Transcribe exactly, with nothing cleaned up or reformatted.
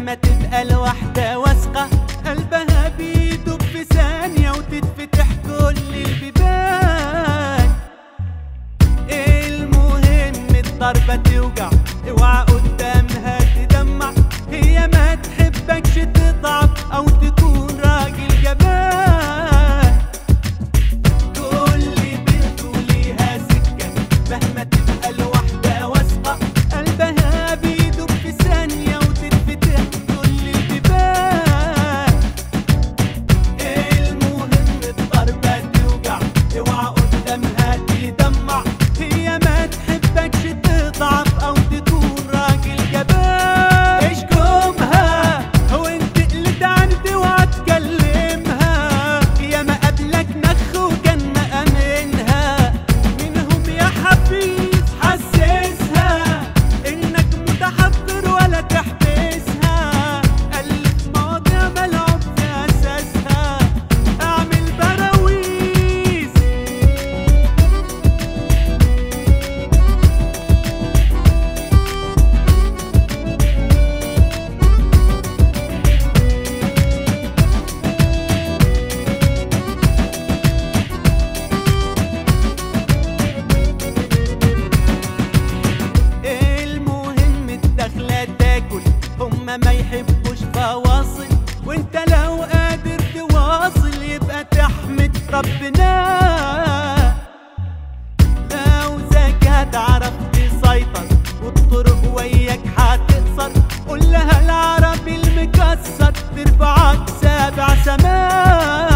مهما تبقى الوحدة واثقة قلبها بيدوب في ثانية وتتفتح كل البيبان. المهم الضربة توجع، اوعى قدامها تدمع، هي ما تحبكش تضعف او تكون راجل جبان. كل بنت وليها سكة مهما تبقى الوحدة واثقة قلبها بيدوب في ثانية وتتفتح كل البيبان. المهم الضربة توجع، اوعى قدامها تدمع، هي ما تحبكش تضعف او تكون راجل جبان. اشكمها وانت قلت عند اوعى تكلمها، يا ما قبلك نخ وكان مأمنها منهم يا حفيظ. حسسها انك متحضر ولا تحبسها، ألف مواضيع ملعوب في اساسها، اعمل براويز. المهم الدخلة تاكل، هما ما يحبوش فواصل، وانت لو قادر تواصل يبقى تحمد ربنا. لو ذاك هتعرف تسيطر والطرق وياك هتقصر، قول لها العربي المكسر ترفعك سابع سماء.